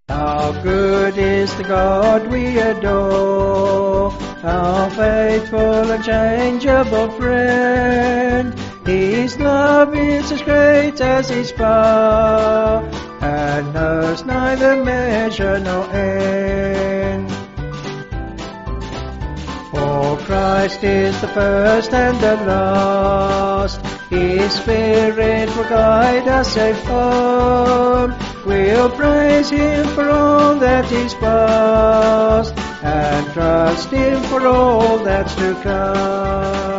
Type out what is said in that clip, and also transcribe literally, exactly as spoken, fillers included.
How good is the God we adore, our faithful and changeable friend. His love is as great as His power, and knows neither measure nor end. For Christ is the first and the last, His Spirit will guide us safe home. We'll praise Him for all that is past, and trust Him for all that's to come.